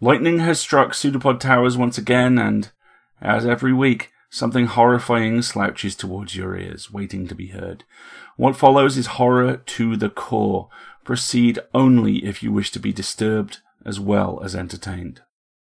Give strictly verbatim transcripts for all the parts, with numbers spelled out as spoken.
Lightning has struck Pseudopod Towers once again, and, as every week, something horrifying slouches towards your ears, waiting to be heard. What follows is horror to the core. Proceed only if you wish to be disturbed as well as entertained.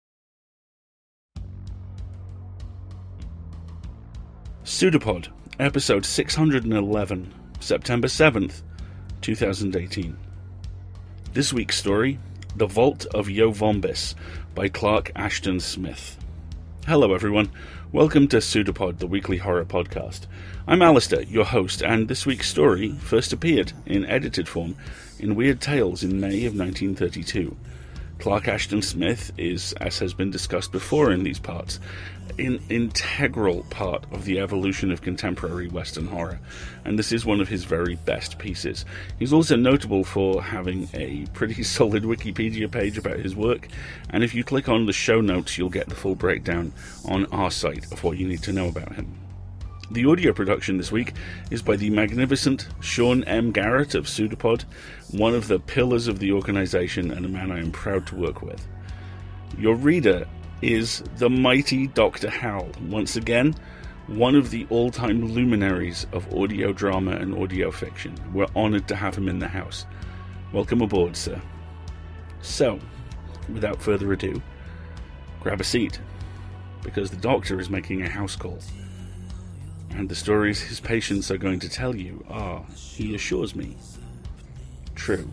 Pseudopod, episode six hundred eleven, September seventh, twenty eighteen. This week's story, The Vault of Yovombis by Clark Ashton Smith. Hello everyone, welcome to Pseudopod, the weekly horror podcast. I'm Alistair, your host, and this week's story first appeared in edited form in Weird Tales in May of nineteen thirty-two. Clark Ashton Smith is, as has been discussed before in these parts, an integral part of the evolution of contemporary Western horror, and this is one of his very best pieces. He's also notable for having a pretty solid Wikipedia page about his work, and if you click on the show notes, you'll get the full breakdown on our site of what you need to know about him. The audio production this week is by the magnificent Sean M. Garrett of Pseudopod, one of the pillars of the organisation and a man I am proud to work with. Your reader is the mighty Doctor Hal, once again, one of the all-time luminaries of audio drama and audio fiction. We're honoured to have him in the house. Welcome aboard, sir. So, without further ado, grab a seat, because the Doctor is making a house call. And the stories his patients are going to tell you are, he assures me, true.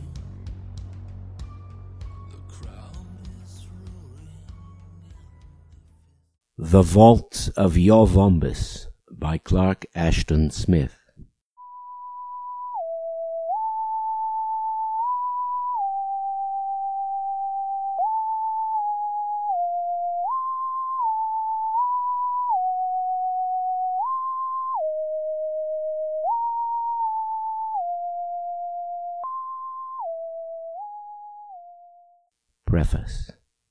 The Vault of Yovombis by Clark Ashton Smith. Preface.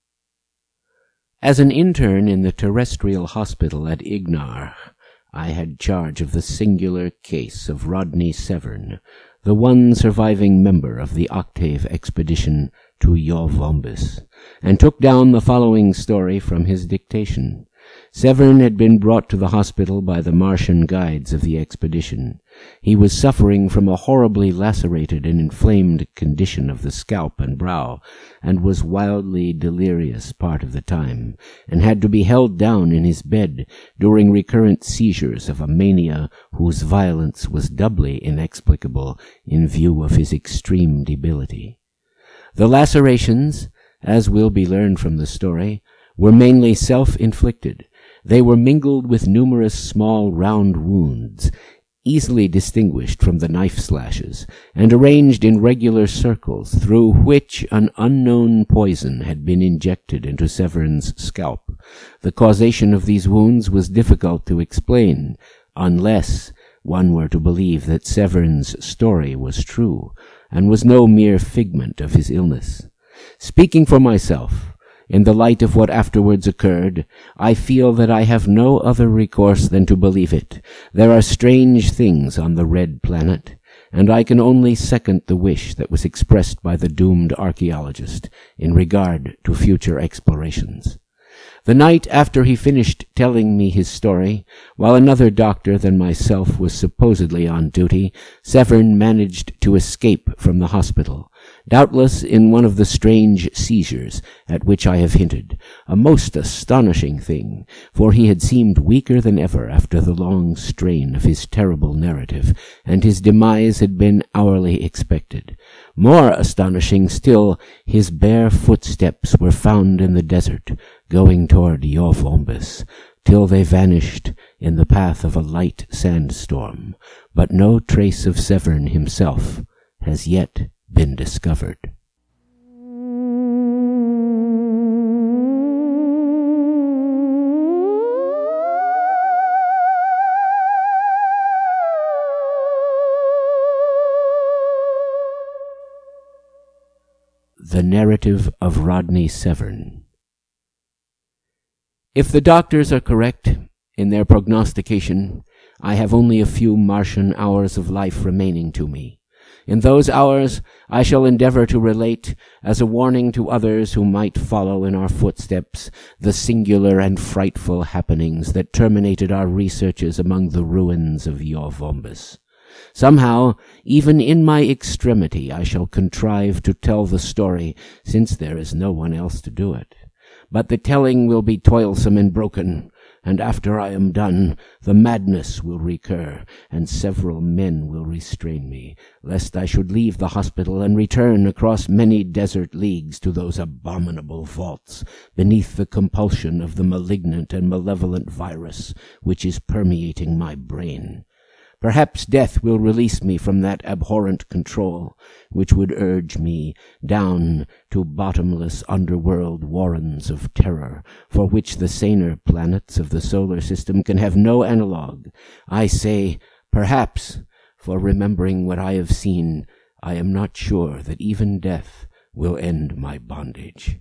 As an intern in the terrestrial hospital at Ignar, I had charge of the singular case of Rodney Severn, the one surviving member of the Octave expedition to Yovombis, and took down the following story from his dictation. Severn had been brought to the hospital by the Martian guides of the expedition. He was suffering from a horribly lacerated and inflamed condition of the scalp and brow, and was wildly delirious part of the time, and had to be held down in his bed during recurrent seizures of a mania whose violence was doubly inexplicable in view of his extreme debility. The lacerations, as will be learned from the story, were mainly self-inflicted. They were mingled with numerous small round wounds, easily distinguished from the knife slashes, and arranged in regular circles through which an unknown poison had been injected into Severn's scalp. The causation of these wounds was difficult to explain, unless one were to believe that Severn's story was true, and was no mere figment of his illness. Speaking for myself, in the light of what afterwards occurred, I feel that I have no other recourse than to believe it. There are strange things on the Red Planet, and I can only second the wish that was expressed by the doomed archaeologist in regard to future explorations. The night after he finished telling me his story, while another doctor than myself was supposedly on duty, Severn managed to escape from the hospital, doubtless in one of the strange seizures at which I have hinted, a most astonishing thing, for he had seemed weaker than ever after the long strain of his terrible narrative, and his demise had been hourly expected. More astonishing still, his bare footsteps were found in the desert, going toward Yovombis, till they vanished in the path of a light sandstorm, but no trace of Severn himself has yet been discovered. The Narrative of Rodney Severn. If the doctors are correct in their prognostication, I have only a few Martian hours of life remaining to me. In those hours I shall endeavor to relate, as a warning to others who might follow in our footsteps, the singular and frightful happenings that terminated our researches among the ruins of Eovombus. Somehow, even in my extremity, I shall contrive to tell the story, since there is no one else to do it. But the telling will be toilsome and broken, and after I am done, the madness will recur, and several men will restrain me, lest I should leave the hospital and return across many desert leagues to those abominable vaults, beneath the compulsion of the malignant and malevolent virus which is permeating my brain. Perhaps death will release me from that abhorrent control, which would urge me down to bottomless underworld warrens of terror, for which the saner planets of the solar system can have no analogue. I say, perhaps, for remembering what I have seen, I am not sure that even death will end my bondage.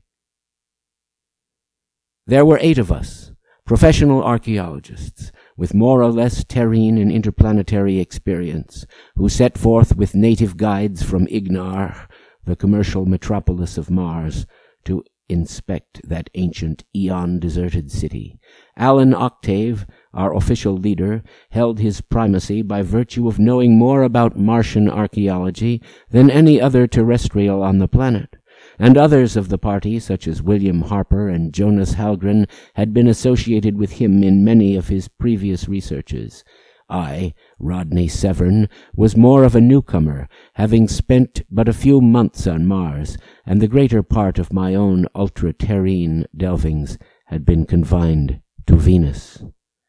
There were eight of us, professional archaeologists, with more or less terrene and interplanetary experience, who set forth with native guides from Ignar, the commercial metropolis of Mars, to inspect that ancient, eon-deserted city. Alan Octave, our official leader, held his primacy by virtue of knowing more about Martian archaeology than any other terrestrial on the planet, and others of the party, such as William Harper and Jonas Hallgren, had been associated with him in many of his previous researches. I, Rodney Severn, was more of a newcomer, having spent but a few months on Mars, and the greater part of my own ultra-terrene delvings had been confined to Venus.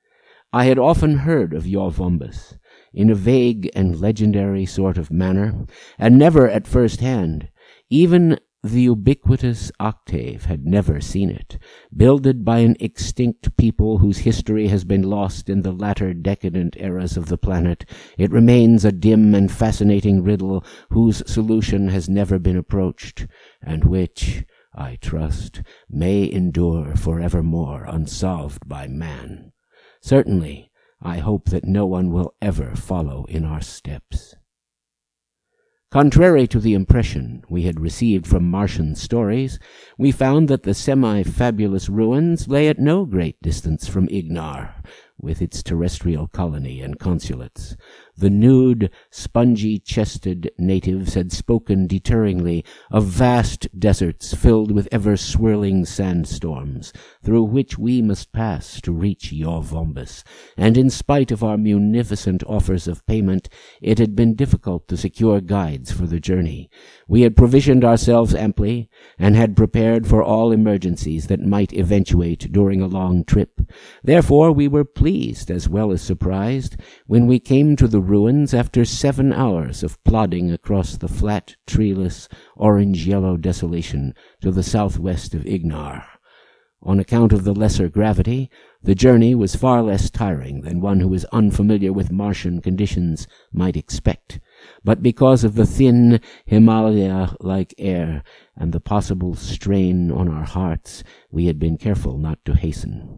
I had often heard of Eovombus, in a vague and legendary sort of manner, and never at first hand. Even the ubiquitous Octave had never seen it. Builded by an extinct people whose history has been lost in the latter decadent eras of the planet, it remains a dim and fascinating riddle whose solution has never been approached, and which, I trust, may endure forevermore unsolved by man. Certainly, I hope that no one will ever follow in our steps. Contrary to the impression we had received from Martian stories, we found that the semi-fabulous ruins lay at no great distance from Ignar, with its terrestrial colony and consulates. The nude, spongy-chested natives had spoken deterringly of vast deserts filled with ever-swirling sandstorms, through which we must pass to reach Eovombus, and in spite of our munificent offers of payment, it had been difficult to secure guides for the journey. We had provisioned ourselves amply, and had prepared for all emergencies that might eventuate during a long trip. Therefore we were pleased as well as surprised when we came to the ruins after seven hours of plodding across the flat, treeless, orange-yellow desolation to the southwest of Ignar. On account of the lesser gravity, the journey was far less tiring than one who is unfamiliar with Martian conditions might expect, but because of the thin, Himalaya-like air and the possible strain on our hearts, we had been careful not to hasten.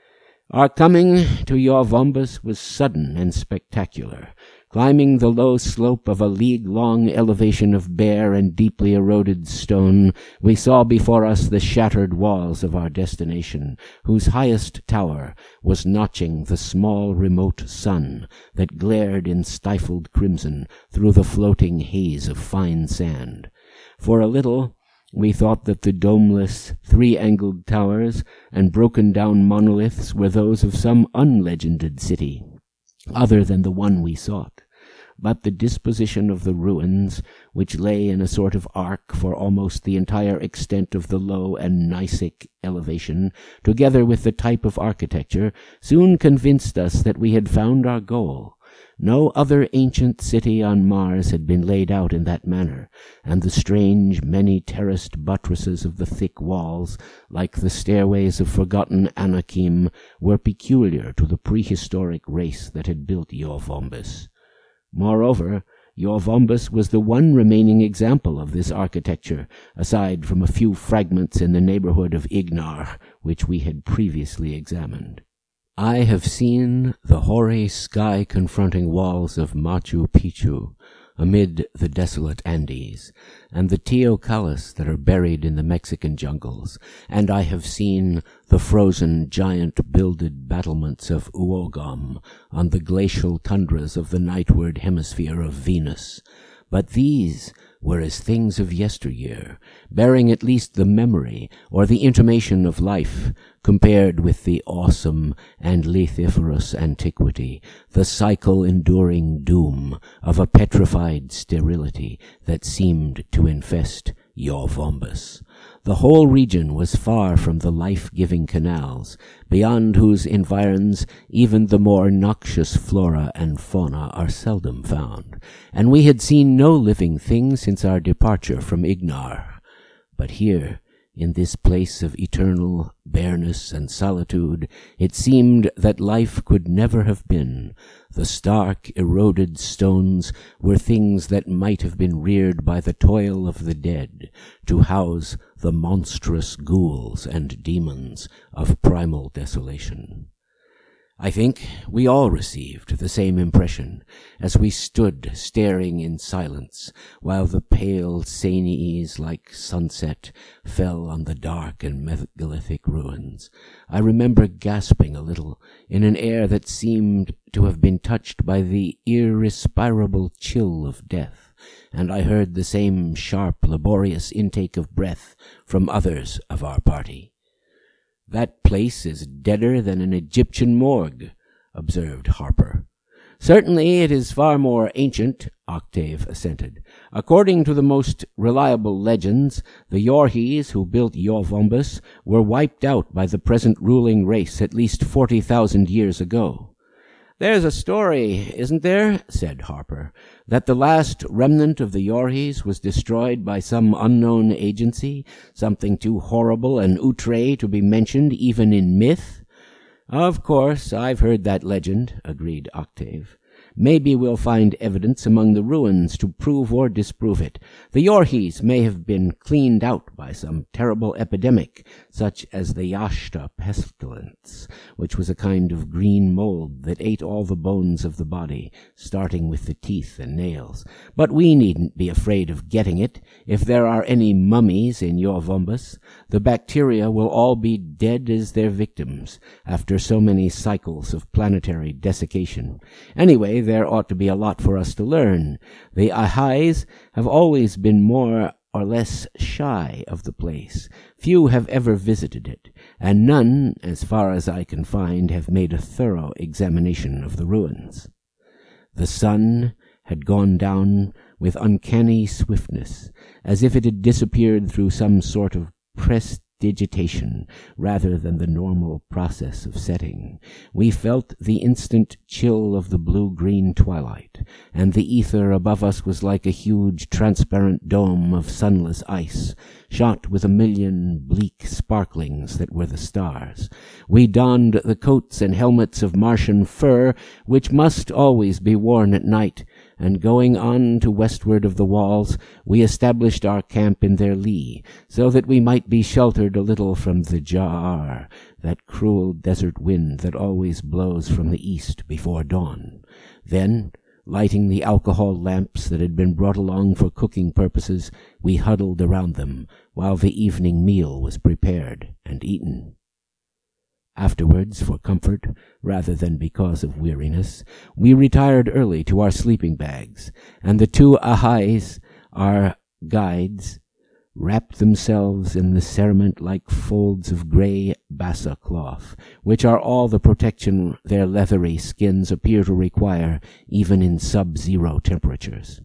Our coming to Eovombus was sudden and spectacular. Climbing the low slope of a league-long elevation of bare and deeply eroded stone, we saw before us the shattered walls of our destination, whose highest tower was notching the small remote sun that glared in stifled crimson through the floating haze of fine sand. For a little, we thought that the domeless, three-angled towers and broken-down monoliths were those of some unlegended city, other than the one we sought. But the disposition of the ruins, which lay in a sort of arc for almost the entire extent of the low and gneissic elevation, together with the type of architecture, soon convinced us that we had found our goal. No other ancient city on Mars had been laid out in that manner, and the strange, many-terraced buttresses of the thick walls, like the stairways of forgotten Anakim, were peculiar to the prehistoric race that had built Eovombus. Moreover, Eovombus was the one remaining example of this architecture, aside from a few fragments in the neighborhood of Ignar, which we had previously examined. I have seen the hoary sky-confronting walls of Machu Picchu, amid the desolate Andes, and the teocallis that are buried in the Mexican jungles, and I have seen the frozen giant-builded battlements of Uogam on the glacial tundras of the nightward hemisphere of Venus. But these were as things of yesteryear, bearing at least the memory or the intimation of life, compared with the awesome and lethiferous antiquity, the cycle-enduring doom of a petrified sterility that seemed to infest Eovombus. The whole region was far from the life-giving canals, beyond whose environs even the more noxious flora and fauna are seldom found, and we had seen no living thing since our departure from Ignar. But here, in this place of eternal bareness and solitude, it seemed that life could never have been. The stark, eroded stones were things that might have been reared by the toil of the dead to house the monstrous ghouls and demons of primal desolation. I think we all received the same impression as we stood staring in silence while the pale Sanies like sunset fell on the dark and megalithic ruins. I remember gasping a little in an air that seemed to have been touched by the irrespirable chill of death, and I heard the same sharp, laborious intake of breath from others of our party. "That place is deader than an Egyptian morgue," observed Harper. "Certainly it is far more ancient," Octave assented. "According to the most reliable legends, the Yorhis who built Eovombus were wiped out by the present ruling race at least forty thousand years ago." "There's a story, isn't there," said Harper, "that the last remnant of the Yorhis was destroyed by some unknown agency, something too horrible and outre to be mentioned even in myth?" "Of course, I've heard that legend," agreed Octave. "Maybe we'll find evidence among the ruins to prove or disprove it. The Yorhis may have been cleaned out by some terrible epidemic, such as the Yashta pestilence, which was a kind of green mold that ate all the bones of the body, starting with the teeth and nails. But we needn't be afraid of getting it. If there are any mummies in Eovombus, the bacteria will all be dead as their victims, after so many cycles of planetary desiccation. Anyway, there ought to be a lot for us to learn. The Ahais have always been more or less shy of the place. Few have ever visited it, and none, as far as I can find, have made a thorough examination of the ruins." The sun had gone down with uncanny swiftness, as if it had disappeared through some sort of prestidigitation rather than the normal process of setting. We felt the instant chill of the blue-green twilight, and the ether above us was like a huge transparent dome of sunless ice, shot with a million bleak sparklings that were the stars. We donned the coats and helmets of Martian fur, which must always be worn at night, and going on to westward of the walls, we established our camp in their lee, so that we might be sheltered a little from the Ja'ar, that cruel desert wind that always blows from the east before dawn. Then, lighting the alcohol lamps that had been brought along for cooking purposes, we huddled around them while the evening meal was prepared and eaten. Afterwards, for comfort, rather than because of weariness, we retired early to our sleeping bags, and the two Ahais, our guides, wrapped themselves in the cerement-like folds of grey bassa cloth, which are all the protection their leathery skins appear to require even in sub-zero temperatures.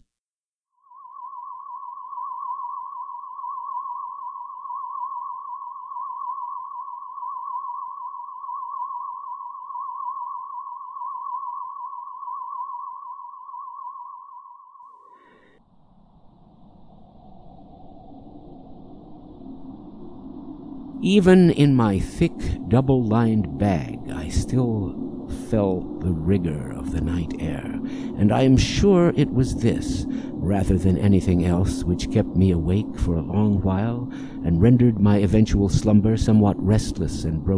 Even in my thick, double-lined bag, I still felt the rigor of the night air, and I am sure it was this, rather than anything else, which kept me awake for a long while and rendered my eventual slumber somewhat restless and broken.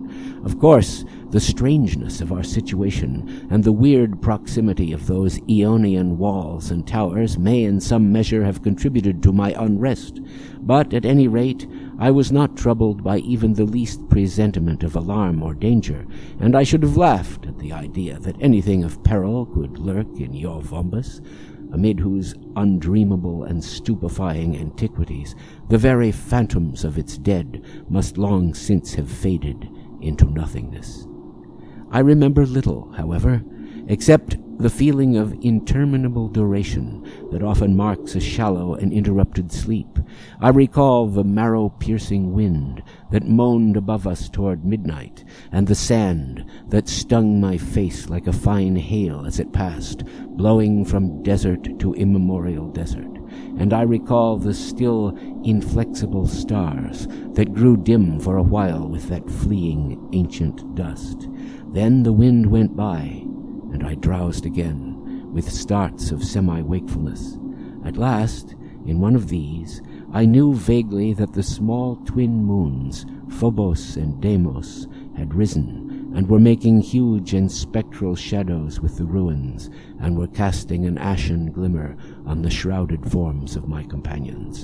Of course, the strangeness of our situation and the weird proximity of those Aeonian walls and towers may in some measure have contributed to my unrest, but at any rate I was not troubled by even the least presentiment of alarm or danger, and I should have laughed at the idea that anything of peril could lurk in Io Vombis, amid whose undreamable and stupefying antiquities the very phantoms of its dead must long since have faded into nothingness. I remember little, however, except the feeling of interminable duration that often marks a shallow and interrupted sleep. I recall the marrow-piercing wind that moaned above us toward midnight, and the sand that stung my face like a fine hail as it passed, blowing from desert to immemorial desert. And I recall the still, inflexible stars that grew dim for a while with that fleeing ancient dust. Then the wind went by, and I drowsed again, with starts of semi-wakefulness. At last, in one of these, I knew vaguely that the small twin moons, Phobos and Deimos, had risen, and were making huge and spectral shadows with the ruins, and were casting an ashen glimmer on the shrouded forms of my companions.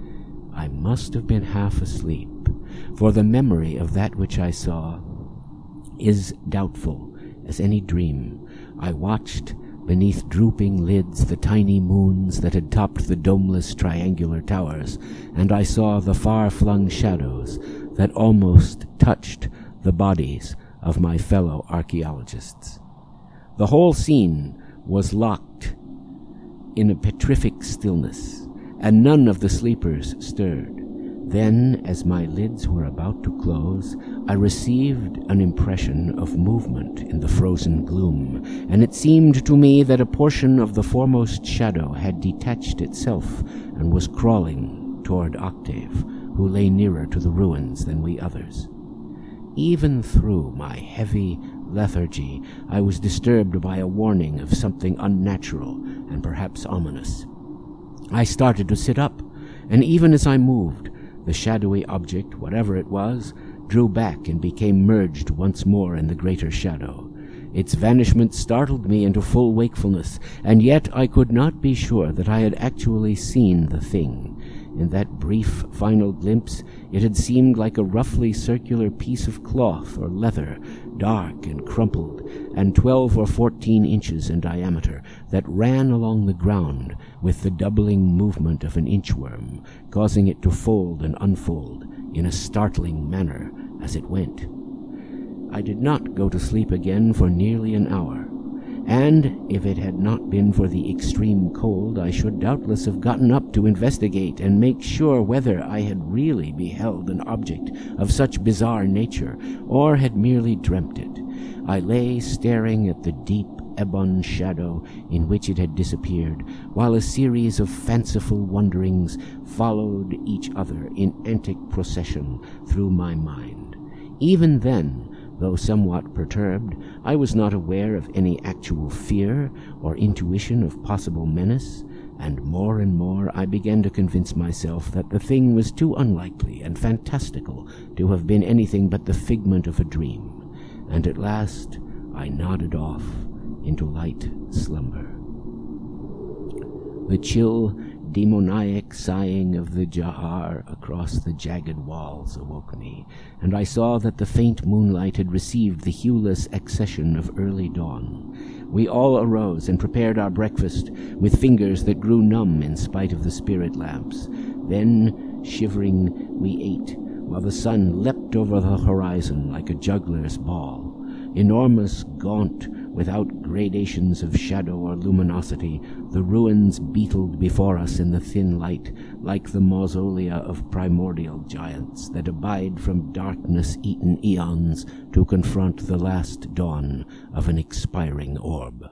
I must have been half asleep, for the memory of that which I saw is doubtful as any dream. I watched beneath drooping lids the tiny moons that had topped the domeless triangular towers, and I saw the far-flung shadows that almost touched the bodies of my fellow archaeologists. The whole scene was locked in a petrific stillness, and none of the sleepers stirred. Then, as my lids were about to close, I received an impression of movement in the frozen gloom, and it seemed to me that a portion of the foremost shadow had detached itself and was crawling toward Octave, who lay nearer to the ruins than we others. Even through my heavy lethargy, I was disturbed by a warning of something unnatural and perhaps ominous. I started to sit up, and even as I moved, the shadowy object, whatever it was, drew back and became merged once more in the greater shadow. Its vanishment startled me into full wakefulness, and yet I could not be sure that I had actually seen the thing. In that brief final glimpse, it had seemed like a roughly circular piece of cloth or leather, dark and crumpled, and twelve or fourteen inches in diameter, that ran along the ground with the doubling movement of an inchworm, causing it to fold and unfold in a startling manner as it went. I did not go to sleep again for nearly an hour, and if it had not been for the extreme cold, I should doubtless have gotten up to investigate and make sure whether I had really beheld an object of such bizarre nature, or had merely dreamt it. I lay staring at the deep ebon shadow in which it had disappeared, while a series of fanciful wonderings followed each other in antic procession through my mind. Even then, though somewhat perturbed, I was not aware of any actual fear or intuition of possible menace, and more and more I began to convince myself that the thing was too unlikely and fantastical to have been anything but the figment of a dream, and at last I nodded off into light slumber. The chill, demoniac sighing of the Jahar across the jagged walls awoke me, and I saw that the faint moonlight had received the hueless accession of early dawn. We all arose and prepared our breakfast, with fingers that grew numb in spite of the spirit lamps. Then, shivering, we ate, while the sun leapt over the horizon like a juggler's ball. Enormous, gaunt, without gradations of shadow or luminosity, the ruins beetled before us in the thin light, like the mausolea of primordial giants that abide from darkness-eaten eons to confront the last dawn of an expiring orb.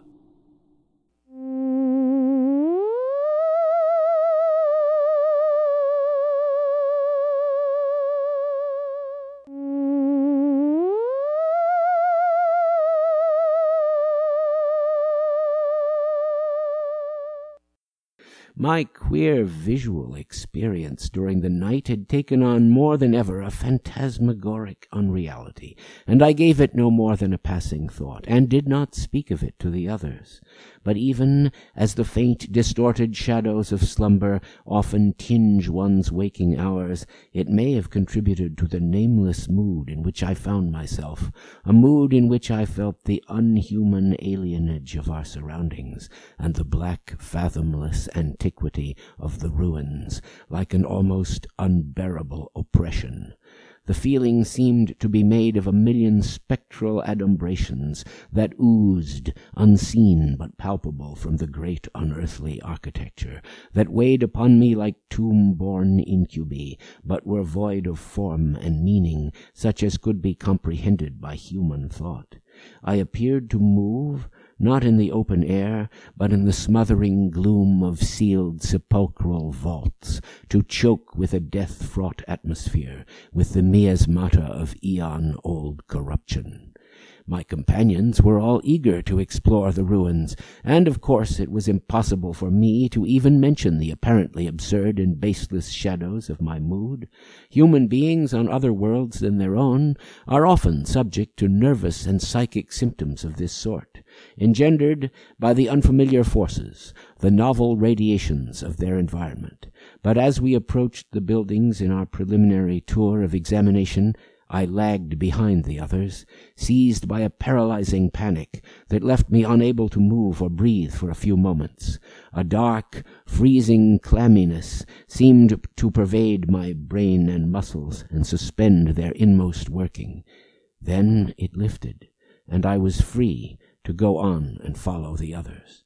My queer visual experience during the night had taken on more than ever a phantasmagoric unreality, and I gave it no more than a passing thought, and did not speak of it to the others. But even as the faint, distorted shadows of slumber often tinge one's waking hours, it may have contributed to the nameless mood in which I found myself, a mood in which I felt the unhuman alienage of our surroundings, and the black, fathomless antiquity of the ruins, like an almost unbearable oppression. The feeling seemed to be made of a million spectral adumbrations that oozed, unseen but palpable, from the great unearthly architecture, that weighed upon me like tomb-born incubi, but were void of form and meaning, such as could be comprehended by human thought. I appeared to move, not in the open air, but in the smothering gloom of sealed sepulchral vaults, to choke with a death-fraught atmosphere, with the miasmata of eon-old corruption. My companions were all eager to explore the ruins, and of course it was impossible for me to even mention the apparently absurd and baseless shadows of my mood. Human beings on other worlds than their own are often subject to nervous and psychic symptoms of this sort, engendered by the unfamiliar forces, the novel radiations of their environment. But as we approached the buildings in our preliminary tour of examination, I lagged behind the others, seized by a paralyzing panic that left me unable to move or breathe for a few moments. A dark, freezing clamminess seemed to pervade my brain and muscles and suspend their inmost working. Then it lifted, and I was free to go on and follow the others.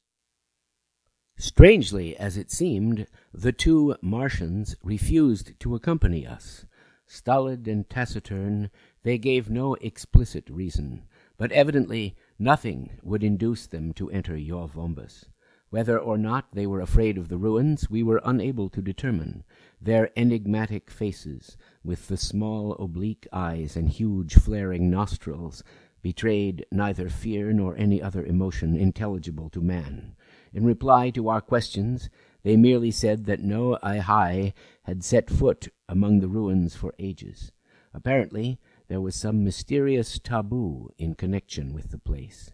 Strangely as it seemed, the two Martians refused to accompany us. Stolid and taciturn, they gave no explicit reason, but evidently nothing would induce them to enter Ior Vombus. Whether or not they were afraid of the ruins, we were unable to determine. Their enigmatic faces, with the small oblique eyes and huge flaring nostrils, betrayed neither fear nor any other emotion intelligible to man. In reply to our questions, they merely said that no Ihai had set foot among the ruins for ages. Apparently, there was some mysterious taboo in connection with the place.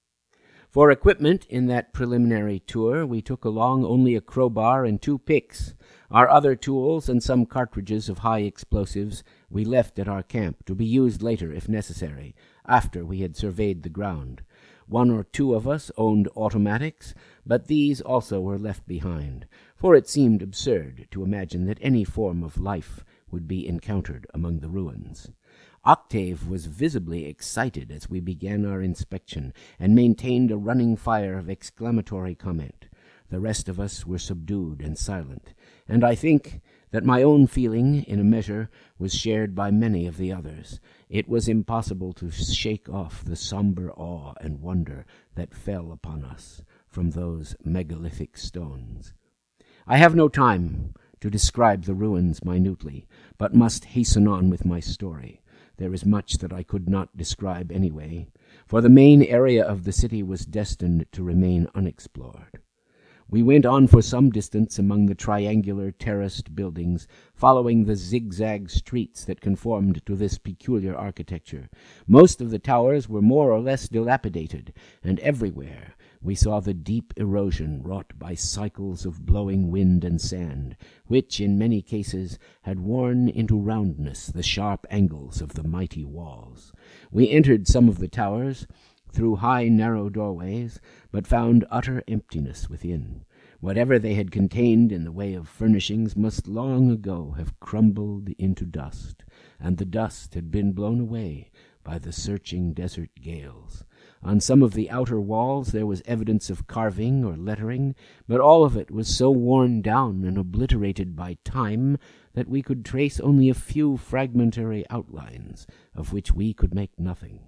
For equipment in that preliminary tour, we took along only a crowbar and two picks. Our other tools and some cartridges of high explosives we left at our camp, to be used later if necessary, after we had surveyed the ground. One or two of us owned automatics, but these also were left behind, for it seemed absurd to imagine that any form of life would be encountered among the ruins. Octave was visibly excited as we began our inspection, and maintained a running fire of exclamatory comment. The rest of us were subdued and silent, and I think that my own feeling, in a measure, was shared by many of the others. It was impossible to shake off the somber awe and wonder that fell upon us from those megalithic stones. I have no time to describe the ruins minutely, but must hasten on with my story. There is much that I could not describe anyway, for the main area of the city was destined to remain unexplored. We went on for some distance among the triangular terraced buildings, following the zigzag streets that conformed to this peculiar architecture. Most of the towers were more or less dilapidated, and everywhere we saw the deep erosion wrought by cycles of blowing wind and sand, which in many cases had worn into roundness the sharp angles of the mighty walls. We entered some of the towers through high, narrow doorways, but found utter emptiness within. Whatever they had contained in the way of furnishings must long ago have crumbled into dust, and the dust had been blown away by the searching desert gales. On some of the outer walls there was evidence of carving or lettering, but all of it was so worn down and obliterated by time that we could trace only a few fragmentary outlines, of which we could make nothing.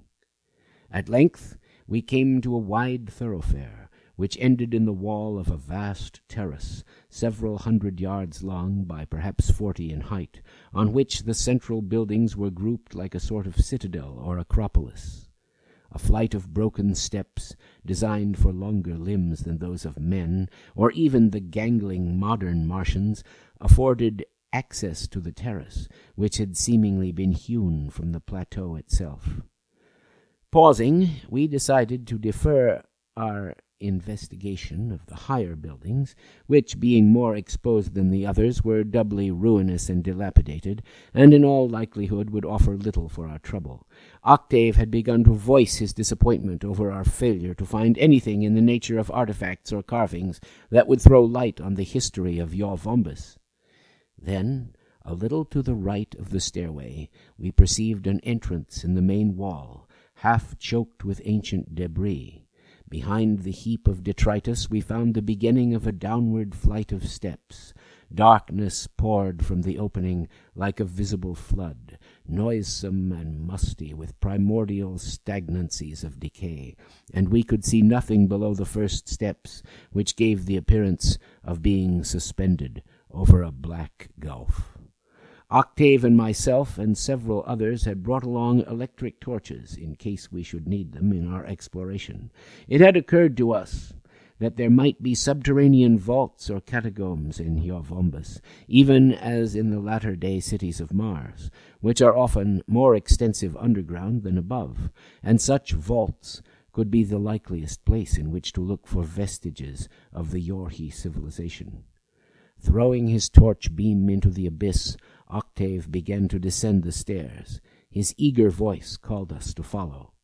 At length we came to a wide thoroughfare, which ended in the wall of a vast terrace, several hundred yards long by perhaps forty in height, on which the central buildings were grouped like a sort of citadel or acropolis. a flight of broken steps designed for longer limbs than those of men, or even the gangling modern Martians, afforded access to the terrace, which had seemingly been hewn from the plateau itself. Pausing, we decided to defer our investigation of the higher buildings, which, being more exposed than the others, were doubly ruinous and dilapidated, and in all likelihood would offer little for our trouble. Octave had begun to voice his disappointment over our failure to find anything in the nature of artifacts or carvings that would throw light on the history of Eovombus. Then, a little to the right of the stairway, we perceived an entrance in the main wall, half choked with ancient debris. Behind the heap of detritus we found the beginning of a downward flight of steps. Darkness poured from the opening like a visible flood, noisome and musty with primordial stagnancies of decay, and we could see nothing below the first steps, which gave the appearance of being suspended over a black gulf. Octave and myself and several others had brought along electric torches in case we should need them in our exploration. It had occurred to us that there might be subterranean vaults or catacombs in Eovombus, even as in the latter-day cities of Mars, which are often more extensive underground than above, and such vaults could be the likeliest place in which to look for vestiges of the Yorhi civilization. Throwing his torch beam into the abyss, Octave began to descend the stairs. His eager voice called us to follow.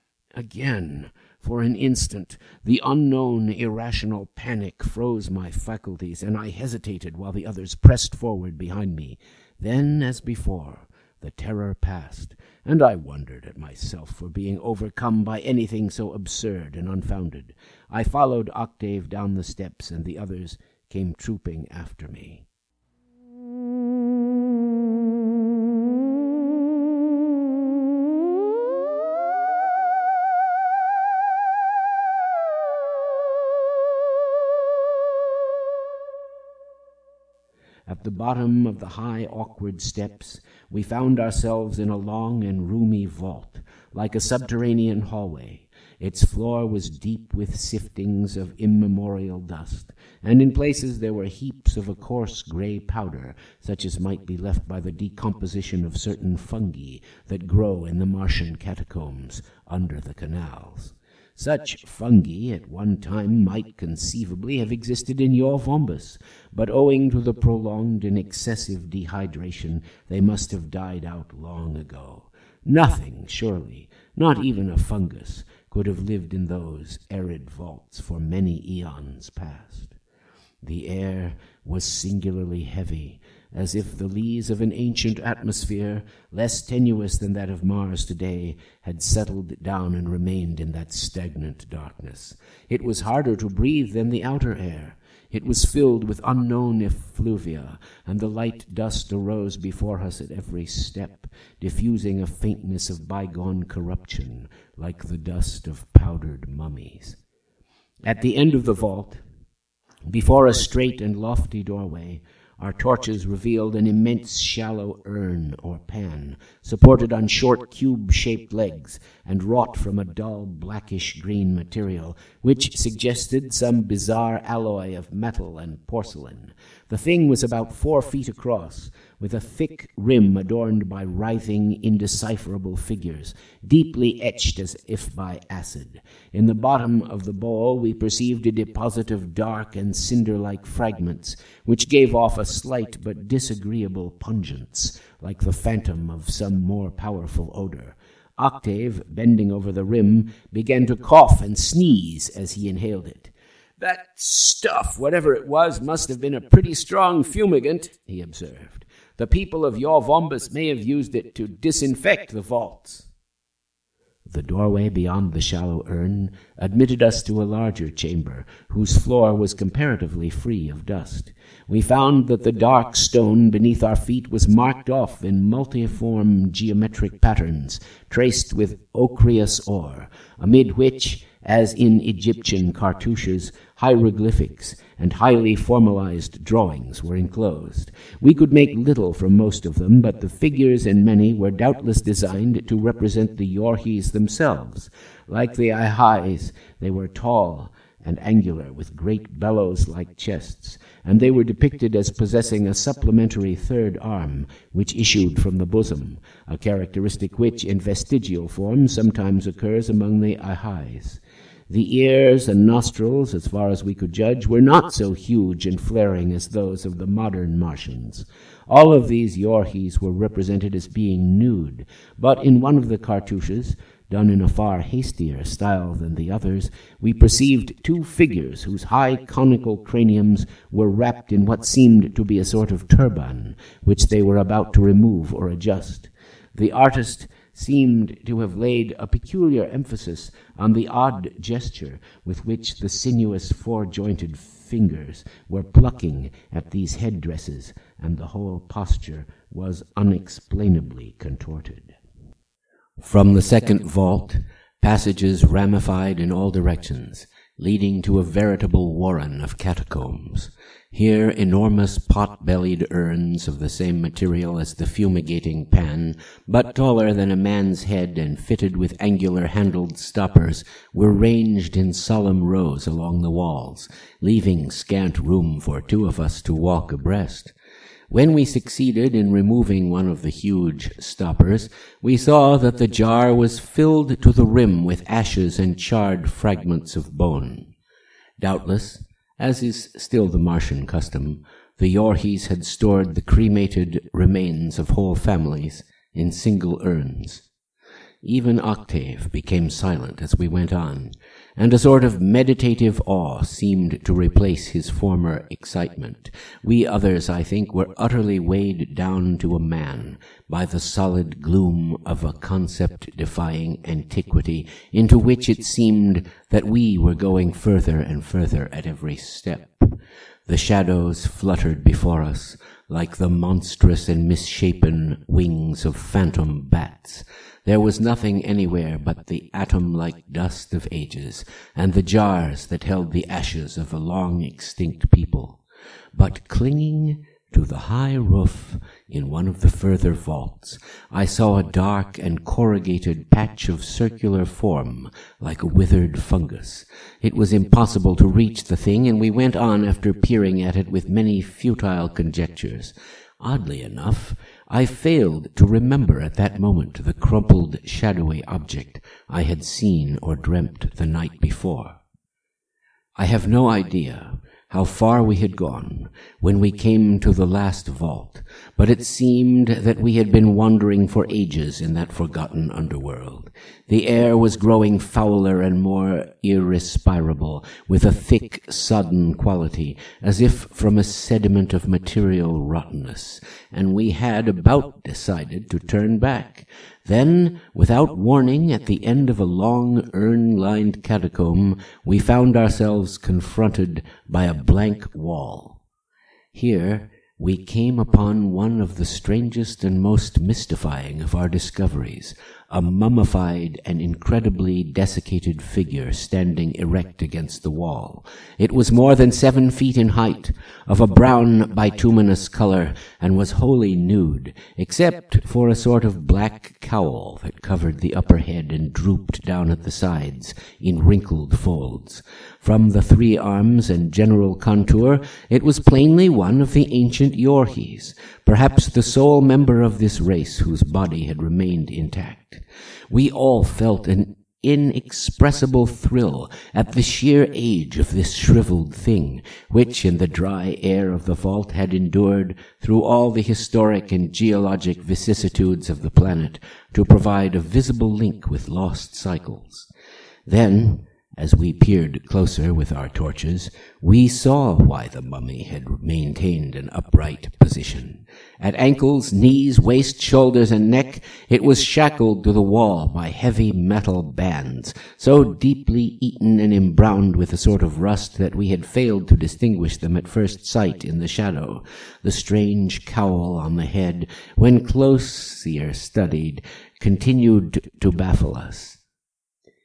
Again, for an instant, the unknown irrational panic froze my faculties, and I hesitated while the others pressed forward behind me. Then, as before, the terror passed, and I wondered at myself for being overcome by anything so absurd and unfounded. I followed Octave down the steps, and the others came trooping after me. At the bottom of the high, awkward steps, we found ourselves in a long and roomy vault, like a subterranean hallway. Its floor was deep with siftings of immemorial dust, and in places there were heaps of a coarse gray powder, such as might be left by the decomposition of certain fungi that grow in the Martian catacombs under the canals. Such fungi at one time might conceivably have existed in Eovombus, but owing to the prolonged and excessive dehydration, they must have died out long ago. Nothing, surely, not even a fungus, could have lived in those arid vaults for many eons past. The air was singularly heavy, as if the lees of an ancient atmosphere, less tenuous than that of Mars today, had settled down and remained in that stagnant darkness. It was harder to breathe than the outer air. It was filled with unknown effluvia, and the light dust arose before us at every step, diffusing a faintness of bygone corruption, like the dust of powdered mummies. At the end of the vault, before a straight and lofty doorway, our torches revealed an immense shallow urn or pan, supported on short cube-shaped legs and wrought from a dull blackish-green material, which suggested some bizarre alloy of metal and porcelain. The thing was about four feet across, with a thick rim adorned by writhing, indecipherable figures, deeply etched as if by acid. In the bottom of the bowl we perceived a deposit of dark and cinder-like fragments, which gave off a slight but disagreeable pungence, like the phantom of some more powerful odor. Octave, bending over the rim, began to cough and sneeze as he inhaled it. "That stuff, whatever it was, must have been a pretty strong fumigant," he observed. "The people of Eovombus may have used it to disinfect the vaults." The doorway beyond the shallow urn admitted us to a larger chamber, whose floor was comparatively free of dust. We found that the dark stone beneath our feet was marked off in multiform geometric patterns, traced with ochreous ore, amid which, as in Egyptian cartouches, hieroglyphics and highly formalized drawings were enclosed. We could make little from most of them, but the figures in many were doubtless designed to represent the Yorhis themselves. Like the Ahais, they were tall and angular, with great bellows-like chests, and they were depicted as possessing a supplementary third arm, which issued from the bosom, a characteristic which, in vestigial form, sometimes occurs among the Ahais. The ears and nostrils, as far as we could judge, were not so huge and flaring as those of the modern Martians. All of these Yorhis were represented as being nude, but in one of the cartouches, done in a far hastier style than the others, we perceived two figures whose high conical craniums were wrapped in what seemed to be a sort of turban, which they were about to remove or adjust. The artist seemed to have laid a peculiar emphasis on the odd gesture with which the sinuous four-jointed fingers were plucking at these headdresses, and the whole posture was unexplainably contorted. From the second vault, passages ramified in all directions, leading to a veritable warren of catacombs. Here enormous pot-bellied urns of the same material as the fumigating pan, but taller than a man's head and fitted with angular-handled stoppers, were ranged in solemn rows along the walls, leaving scant room for two of us to walk abreast. When we succeeded in removing one of the huge stoppers, we saw that the jar was filled to the rim with ashes and charred fragments of bone. Doubtless, as is still the Martian custom, the Yorhis had stored the cremated remains of whole families in single urns. Even Octave became silent as we went on, and a sort of meditative awe seemed to replace his former excitement. We others, I think, were utterly weighed down to a man by the solid gloom of a concept-defying antiquity into which it seemed that we were going further and further at every step. The shadows fluttered before us like the monstrous and misshapen wings of phantom bats. There was nothing anywhere but the atom-like dust of ages, and the jars that held the ashes of a long-extinct people. But clinging to the high roof in one of the further vaults, I saw a dark and corrugated patch of circular form, like a withered fungus. It was impossible to reach the thing, and we went on after peering at it with many futile conjectures. Oddly enough, I failed to remember at that moment the crumpled, shadowy object I had seen or dreamt the night before. I have no idea how far we had gone when we came to the last vault, but it seemed that we had been wandering for ages in that forgotten underworld. The air was growing fouler and more irrespirable, with a thick, sodden quality, as if from a sediment of material rottenness, and we had about decided to turn back. Then, without warning, at the end of a long, urn-lined catacomb, we found ourselves confronted by a blank wall. Here we came upon one of the strangest and most mystifying of our discoveries, a mummified and incredibly desiccated figure standing erect against the wall. It was more than seven feet in height, of a brown bituminous color, and was wholly nude, except for a sort of black cowl that covered the upper head and drooped down at the sides in wrinkled folds. From the three arms and general contour, it was plainly one of the ancient Yorhis, perhaps the sole member of this race whose body had remained intact. We all felt an inexpressible thrill at the sheer age of this shriveled thing, which in the dry air of the vault had endured through all the historic and geologic vicissitudes of the planet to provide a visible link with lost cycles. Then, as we peered closer with our torches, we saw why the mummy had maintained an upright position. At ankles, knees, waist, shoulders, and neck, it was shackled to the wall by heavy metal bands, so deeply eaten and embrowned with a sort of rust that we had failed to distinguish them at first sight in the shadow. The strange cowl on the head, when closer studied, continued to baffle us.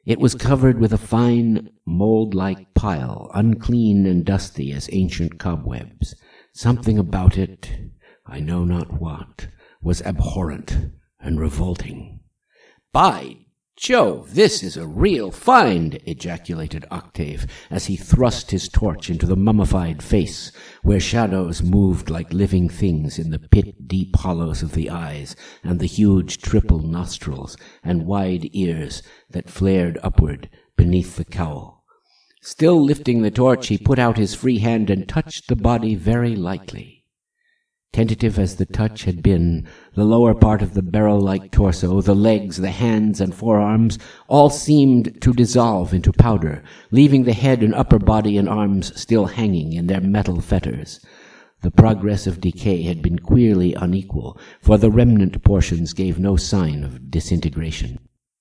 It was covered with a fine, mold-like pile, unclean and dusty as ancient cobwebs. Something about it, I know not what, was abhorrent and revolting. "By Jove, this is a real find!" ejaculated Octave, as he thrust his torch into the mummified face, where shadows moved like living things in the pit-deep hollows of the eyes, and the huge triple nostrils and wide ears that flared upward beneath the cowl. Still lifting the torch, he put out his free hand and touched the body very lightly. Tentative as the touch had been, the lower part of the barrel-like torso, the legs, the hands, and forearms, all seemed to dissolve into powder, leaving the head and upper body and arms still hanging in their metal fetters. The progress of decay had been queerly unequal, for the remnant portions gave no sign of disintegration.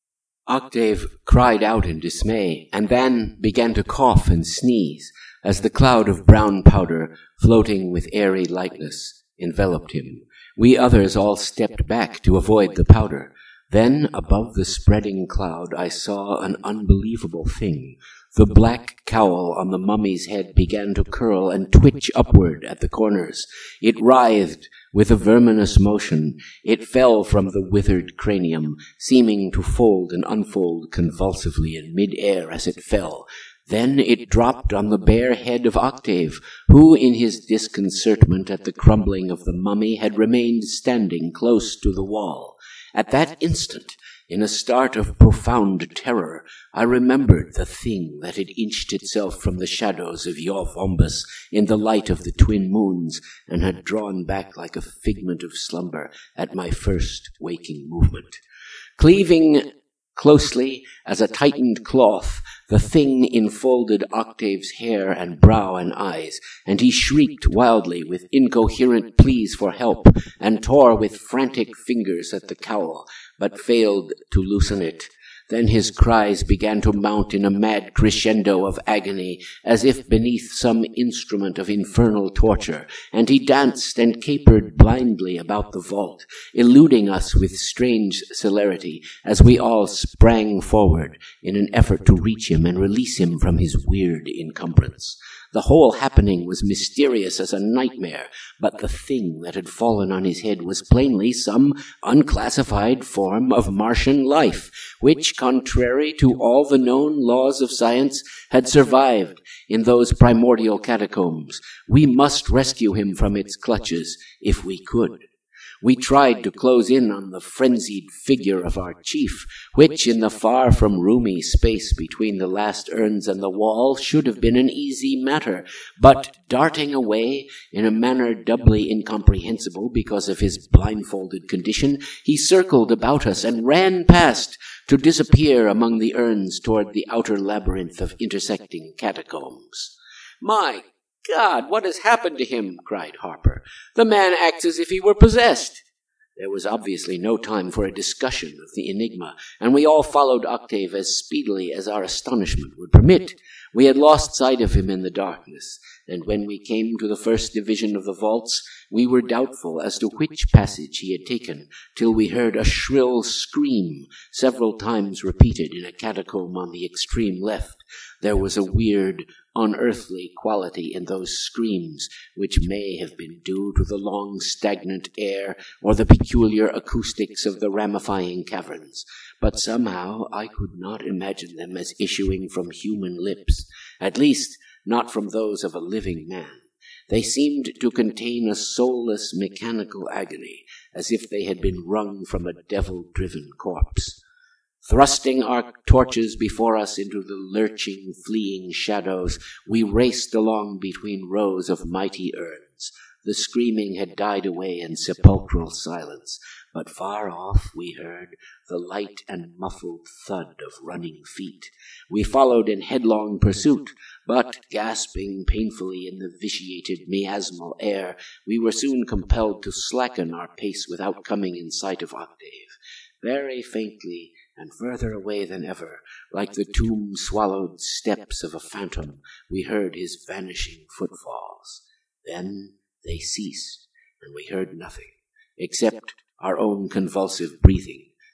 Octave cried out in dismay, and then began to cough and sneeze, as the cloud of brown powder, floating with airy lightness, enveloped him. We others all stepped back to avoid the powder. Then, above the spreading cloud, I saw an unbelievable thing. The black cowl on the mummy's head began to curl and twitch upward at the corners. It writhed with a verminous motion. It fell from the withered cranium, seeming to fold and unfold convulsively in mid-air as it fell. Then it dropped on the bare head of Octave, who, in his disconcertment at the crumbling of the mummy, had remained standing close to the wall. At that instant, in a start of profound terror, I remembered the thing that had inched itself from the shadows of Eovombus in the light of the twin moons, and had drawn back like a figment of slumber at my first waking movement. Cleaving closely as a tightened cloth, the thing enfolded Octave's hair and brow and eyes, and he shrieked wildly with incoherent pleas for help, and tore with frantic fingers at the cowl, but failed to loosen it. Then his cries began to mount in a mad crescendo of agony, as if beneath some instrument of infernal torture, and he danced and capered blindly about the vault, eluding us with strange celerity as we all sprang forward in an effort to reach him and release him from his weird encumbrance. The whole happening was mysterious as a nightmare, but the thing that had fallen on his head was plainly some unclassified form of Martian life, which, contrary to all the known laws of science, had survived in those primordial catacombs. We must rescue him from its clutches, if we could. We tried to close in on the frenzied figure of our chief, which, in the far from roomy space between the last urns and the wall, should have been an easy matter, but darting away in a manner doubly incomprehensible because of his blindfolded condition, he circled about us and ran past to disappear among the urns toward the outer labyrinth of intersecting catacombs. "My God, what has happened to him?" cried Harper. "The man acts as if he were possessed." There was obviously no time for a discussion of the enigma, and we all followed Octave as speedily as our astonishment would permit. We had lost sight of him in the darkness, and when we came to the first division of the vaults, we were doubtful as to which passage he had taken, till we heard a shrill scream several times repeated in a catacomb on the extreme left. There was a weird, unearthly quality in those screams, which may have been due to the long stagnant air or the peculiar acoustics of the ramifying caverns, but somehow I could not imagine them as issuing from human lips, at least not from those of a living man. They seemed to contain a soulless mechanical agony, as if they had been wrung from a devil-driven corpse. Thrusting our torches before us into the lurching, fleeing shadows, we raced along between rows of mighty urns. The screaming had died away in sepulchral silence, but far off we heard the light and muffled thud of running feet. We followed in headlong pursuit, but, gasping painfully in the vitiated miasmal air, we were soon compelled to slacken our pace without coming in sight of Octave. Very faintly, and further away than ever, like the tomb-swallowed steps of a phantom, we heard his vanishing footfalls. Then they ceased, and we heard nothing, except our own convulsive breathing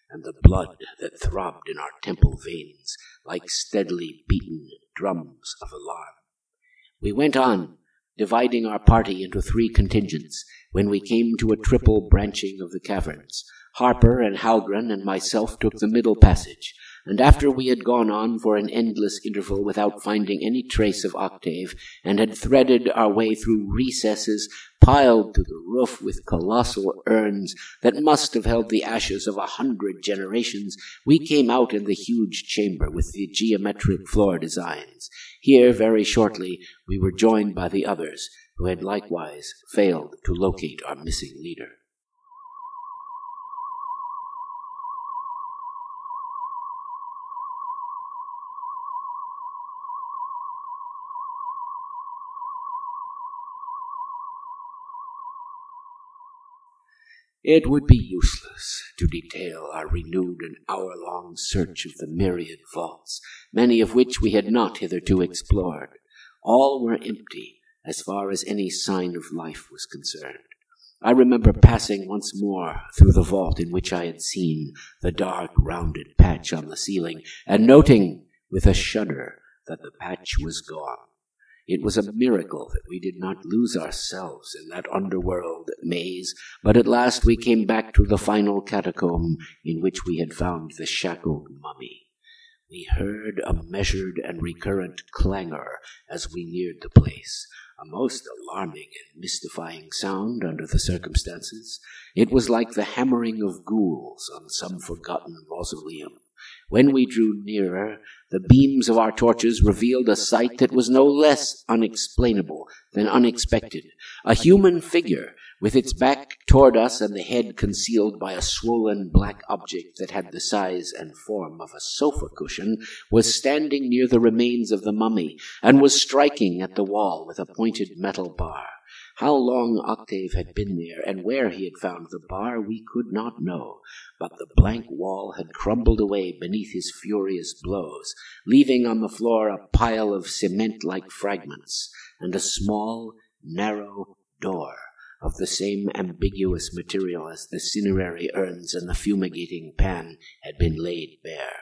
and the blood that throbbed in our temple veins like steadily beaten drums of alarm. We went on, dividing our party into three contingents, when we came to a triple branching of the caverns. Harper and Halgren and myself took the middle passage, and after we had gone on for an endless interval without finding any trace of Octave, and had threaded our way through recesses piled to the roof with colossal urns that must have held the ashes of a hundred generations, we came out in the huge chamber with the geometric floor designs. Here, very shortly, we were joined by the others, who had likewise failed to locate our missing leader. It would be useless to detail our renewed and hour-long search of the myriad vaults, many of which we had not hitherto explored. All were empty, as far as any sign of life was concerned. I remember passing once more through the vault in which I had seen the dark, rounded patch on the ceiling, and noting, with a shudder, that the patch was gone. It was a miracle that we did not lose ourselves in that underworld maze, but at last we came back to the final catacomb in which we had found the shackled mummy. We heard a measured and recurrent clangor as we neared the place, a most alarming and mystifying sound under the circumstances. It was like the hammering of ghouls on some forgotten mausoleum. When we drew nearer, the beams of our torches revealed a sight that was no less unexplainable than unexpected. A human figure, with its back toward us and the head concealed by a swollen black object that had the size and form of a sofa cushion, was standing near the remains of the mummy, and was striking at the wall with a pointed metal bar. How long Octave had been there, and where he had found the bar, we could not know, but the blank wall had crumbled away beneath his furious blows, leaving on the floor a pile of cement-like fragments, and a small, narrow door of the same ambiguous material as the cinerary urns and the fumigating pan had been laid bare.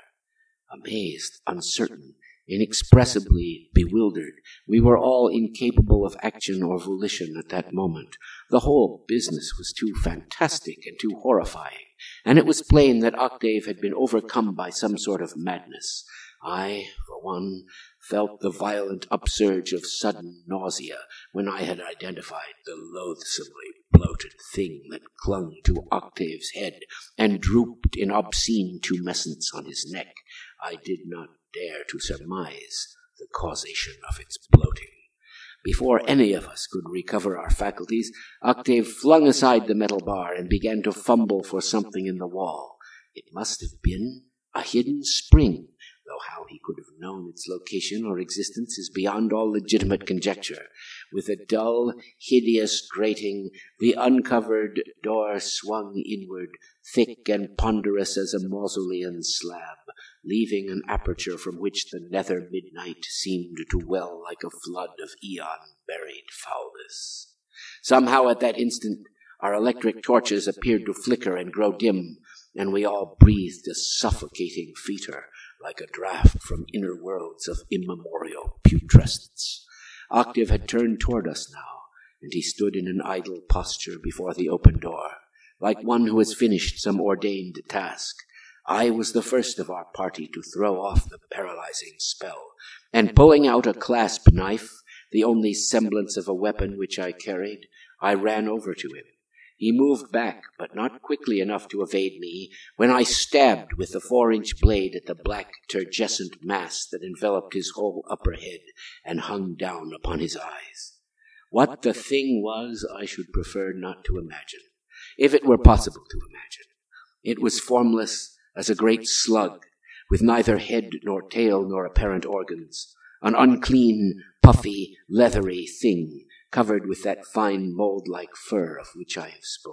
Amazed, uncertain, inexpressibly bewildered, we were all incapable of action or volition at that moment. The whole business was too fantastic and too horrifying, and it was plain that Octave had been overcome by some sort of madness. I, for one, felt the violent upsurge of sudden nausea when I had identified the loathsomely bloated thing that clung to Octave's head and drooped in obscene tumescence on his neck. I did not dare to surmise the causation of its bloating. Before any of us could recover our faculties, Octave flung aside the metal bar and began to fumble for something in the wall. It must have been a hidden spring, though how he could have known its location or existence is beyond all legitimate conjecture. With a dull, hideous grating, the uncovered door swung inward, thick and ponderous as a mausolean slab, leaving an aperture from which the nether midnight seemed to well like a flood of eon-buried foulness. Somehow at that instant our electric torches appeared to flicker and grow dim, and we all breathed a suffocating fetor, like a draught from inner worlds of immemorial putrescence. Octave had turned toward us now, and he stood in an idle posture before the open door, like one who has finished some ordained task. I was the first of our party to throw off the paralyzing spell, and pulling out a clasp knife, the only semblance of a weapon which I carried, I ran over to him. He moved back, but not quickly enough to evade me, when I stabbed with the four-inch blade at the black, turgescent mass that enveloped his whole upper head and hung down upon his eyes. What the thing was, I should prefer not to imagine, if it were possible to imagine. It was formless as a great slug, with neither head nor tail nor apparent organs, an unclean, puffy, leathery thing, covered with that fine mold-like fur of which I have spoken.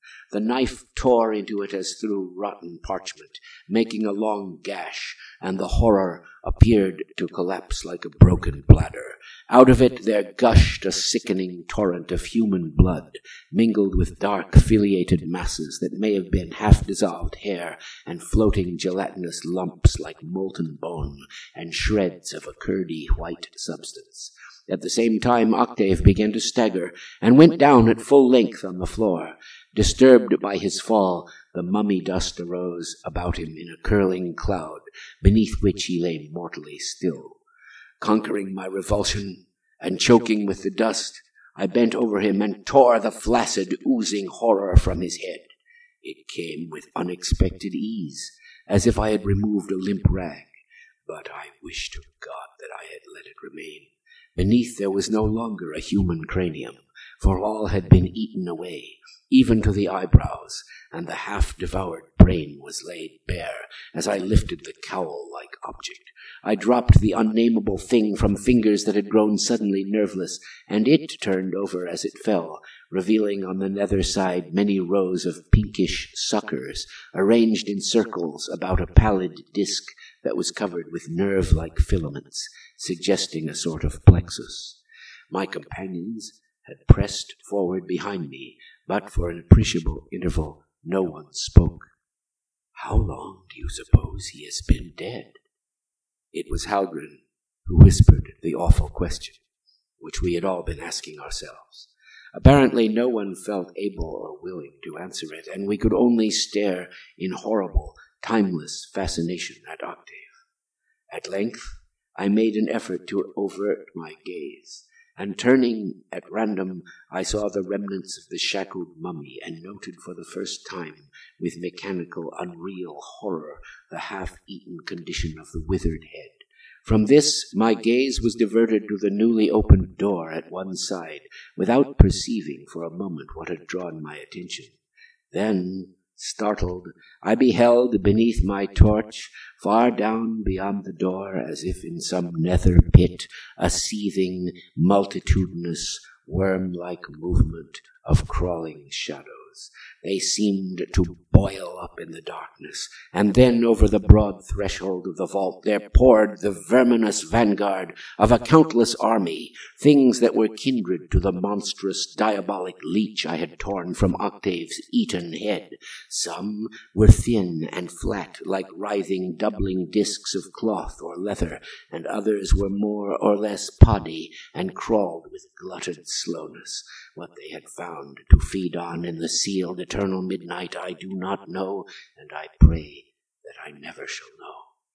The knife tore into it as through rotten parchment, making a long gash, and the horror appeared to collapse like a broken bladder. Out of it there gushed a sickening torrent of human blood, mingled with dark filiated masses that may have been half-dissolved hair and floating gelatinous lumps like molten bone and shreds of a curdy white substance. At the same time, Octave began to stagger and went down at full length on the floor. Disturbed by his fall, the mummy dust arose about him in a curling cloud, beneath which he lay mortally still. Conquering my revulsion and choking with the dust, I bent over him and tore the flaccid, oozing horror from his head. It came with unexpected ease, as if I had removed a limp rag, but I wished to God that I had let it remain. Beneath there was no longer a human cranium, for all had been eaten away, even to the eyebrows, and the half-devoured brain was laid bare as I lifted the cowl-like object. I dropped the unnameable thing from fingers that had grown suddenly nerveless, and it turned over as it fell, revealing on the nether side many rows of pinkish suckers, arranged in circles about a pallid disk that was covered with nerve-like filaments, suggesting a sort of plexus. My companions had pressed forward behind me, but for an appreciable interval no one spoke. "How long do you suppose he has been dead?" It was Halgren who whispered the awful question, which we had all been asking ourselves. Apparently no one felt able or willing to answer it, and we could only stare in horrible, timeless fascination at Octave. At length I made an effort to avert my gaze, and turning at random, I saw the remnants of the shackled mummy and noted for the first time, with mechanical, unreal horror, the half-eaten condition of the withered head. From this, my gaze was diverted to the newly opened door at one side, without perceiving for a moment what had drawn my attention. Then, startled, I beheld beneath my torch, far down beyond the door, as if in some nether pit, a seething, multitudinous, worm-like movement of crawling shadows. They seemed to boil up in the darkness, and then over the broad threshold of the vault there poured the verminous vanguard of a countless army, things that were kindred to the monstrous, diabolic leech I had torn from Octave's eaten head. Some were thin and flat, like writhing, doubling discs of cloth or leather, and others were more or less poddy and crawled with glutted slowness. What they had found to feed on in the sealed eternal midnight I do not know, and I pray that I never shall know.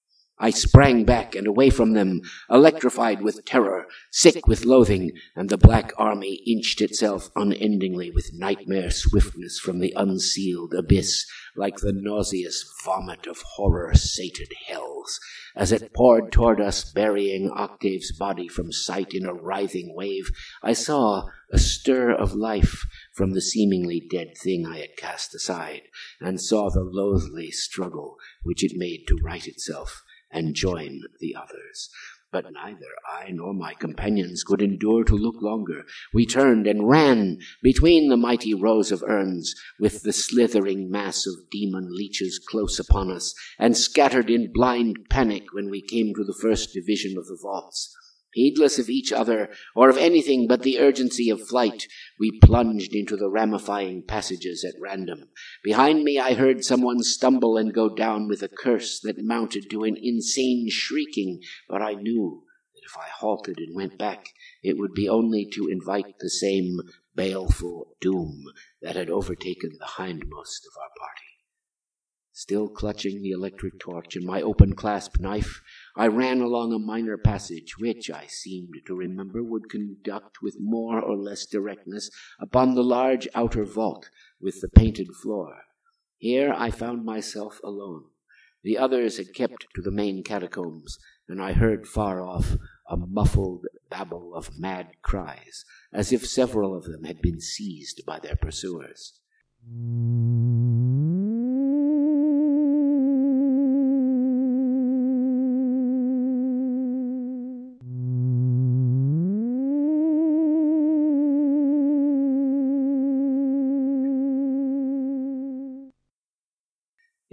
I sprang back and away from them, electrified with terror, sick with loathing, and the black army inched itself unendingly with nightmare swiftness from the unsealed abyss, like the nauseous vomit of horror-sated hells. As it poured toward us, burying Octave's body from sight in a writhing wave, I saw a stir of life from the seemingly dead thing I had cast aside, and saw the loathly struggle which it made to right itself and join the others. But neither I nor my companions could endure to look longer. We turned and ran between the mighty rows of urns, with the slithering mass of demon leeches close upon us, and scattered in blind panic when we came to the first division of the vaults. Heedless of each other, or of anything but the urgency of flight, we plunged into the ramifying passages at random. Behind me I heard someone stumble and go down with a curse that mounted to an insane shrieking, but I knew that if I halted and went back, it would be only to invite the same baleful doom that had overtaken the hindmost of our party. Still clutching the electric torch and my open clasp knife, I ran along a minor passage which, I seemed to remember, would conduct with more or less directness upon the large outer vault with the painted floor. Here I found myself alone. The others had kept to the main catacombs, and I heard far off a muffled babble of mad cries, as if several of them had been seized by their pursuers.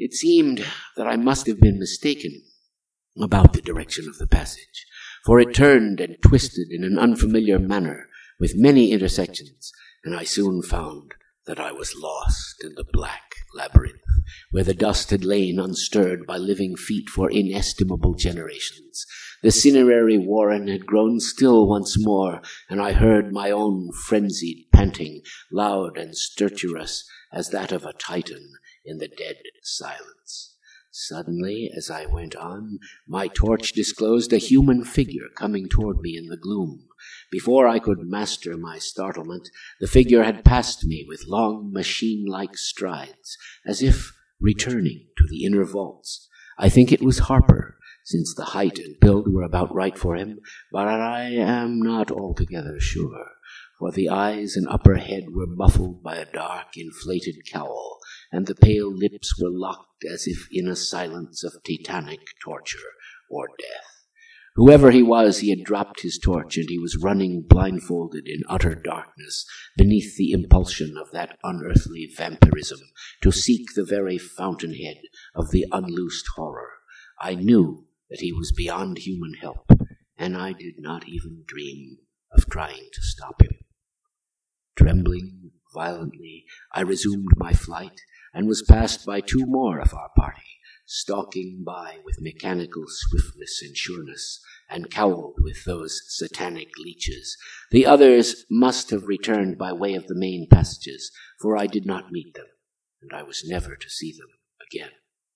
It seemed that I must have been mistaken about the direction of the passage, for it turned and twisted in an unfamiliar manner with many intersections, and I soon found that I was lost in the black labyrinth, where the dust had lain unstirred by living feet for inestimable generations. The cinerary warren had grown still once more, and I heard my own frenzied panting, loud and stertorous as that of a Titan in the dead silence. Suddenly, as I went on, my torch disclosed a human figure coming toward me in the gloom. Before I could master my startlement, the figure had passed me with long machine-like strides, as if returning to the inner vaults. I think it was Harper, since the height and build were about right for him, but I am not altogether sure, for the eyes and upper head were muffled by a dark, inflated cowl, and the pale lips were locked as if in a silence of titanic torture or death. Whoever he was, he had dropped his torch, and he was running blindfolded in utter darkness beneath the impulsion of that unearthly vampirism to seek the very fountainhead of the unloosed horror. I knew that he was beyond human help, and I did not even dream of trying to stop him. Trembling violently, I resumed my flight, and was passed by two more of our party, stalking by with mechanical swiftness and sureness, and cowled with those satanic leeches. The others must have returned by way of the main passages, for I did not meet them, and I was never to see them again.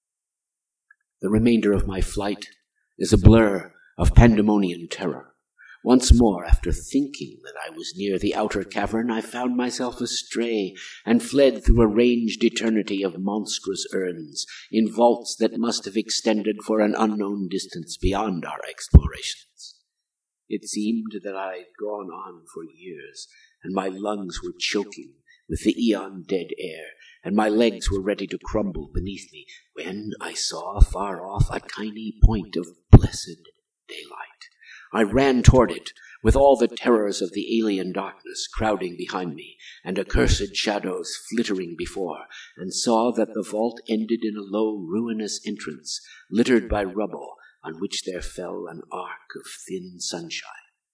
The remainder of my flight is a blur of pandemonian terror. Once more, after thinking that I was near the outer cavern, I found myself astray, and fled through a ranged eternity of monstrous urns, in vaults that must have extended for an unknown distance beyond our explorations. It seemed that I had gone on for years, and my lungs were choking with the eon-dead air, and my legs were ready to crumble beneath me, when I saw far off a tiny point of blessed daylight. I ran toward it, with all the terrors of the alien darkness crowding behind me, and accursed shadows flittering before, and saw that the vault ended in a low, ruinous entrance, littered by rubble, on which there fell an arc of thin sunshine.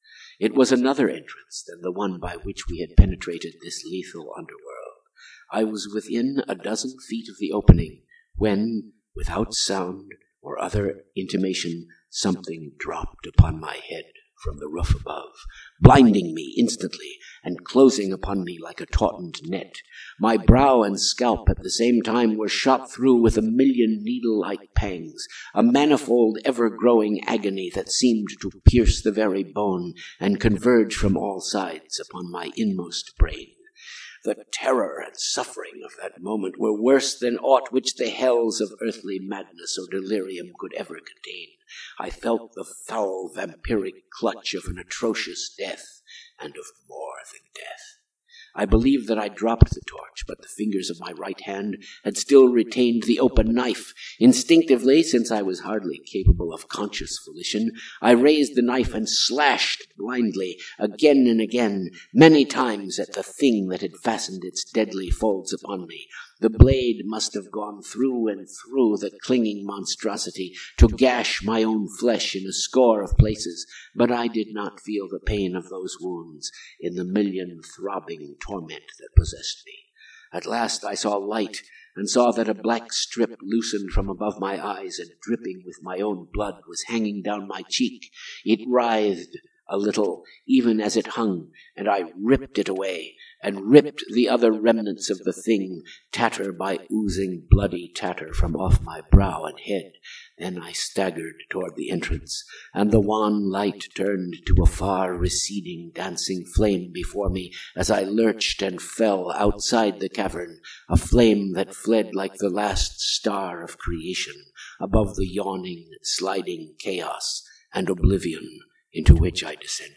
It was another entrance than the one by which we had penetrated this lethal underworld. I was within a dozen feet of the opening, when, without sound or other intimation, something dropped upon my head from the roof above, blinding me instantly and closing upon me like a tautened net. My brow and scalp at the same time were shot through with a million needle-like pangs, a manifold ever-growing agony that seemed to pierce the very bone and converge from all sides upon my inmost brain. The terror and suffering of that moment were worse than aught which the hells of earthly madness or delirium could ever contain. I felt the foul vampiric clutch of an atrocious death, and of more than death. I believe that I dropped the torch, but the fingers of my right hand had still retained the open knife. Instinctively, since I was hardly capable of conscious volition, I raised the knife and slashed blindly, again and again, many times at the thing that had fastened its deadly folds upon me. The blade must have gone through and through the clinging monstrosity to gash my own flesh in a score of places, but I did not feel the pain of those wounds in the million throbbing torment that possessed me. At last I saw light, and saw that a black strip loosened from above my eyes and dripping with my own blood was hanging down my cheek. It writhed a little, even as it hung, and I ripped it away, and ripped the other remnants of the thing, tatter by oozing bloody tatter, from off my brow and head. Then I staggered toward the entrance, and the wan light turned to a far receding dancing flame before me as I lurched and fell outside the cavern, a flame that fled like the last star of creation above the yawning, sliding chaos and oblivion into which I descended.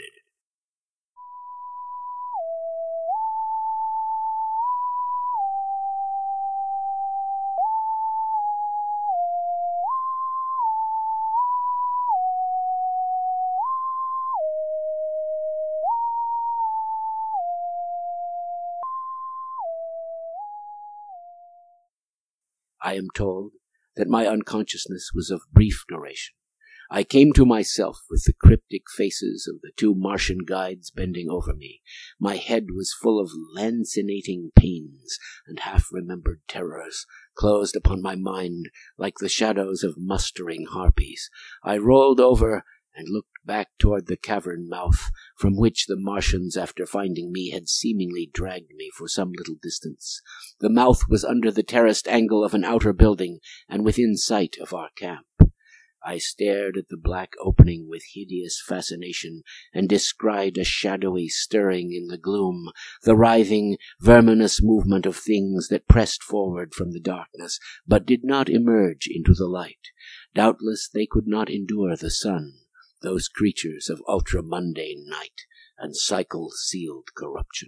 I am told that my unconsciousness was of brief duration. I came to myself with the cryptic faces of the two Martian guides bending over me. My head was full of lancinating pains, and half-remembered terrors closed upon my mind like the shadows of mustering harpies. I rolled over and looked back toward the cavern mouth, from which the Martians, after finding me, had seemingly dragged me for some little distance. The mouth was under the terraced angle of an outer building, and within sight of our camp. I stared at the black opening with hideous fascination, and descried a shadowy stirring in the gloom, the writhing, verminous movement of things that pressed forward from the darkness, but did not emerge into the light. Doubtless they could not endure the sun, those creatures of ultra-mundane night and cycle-sealed corruption.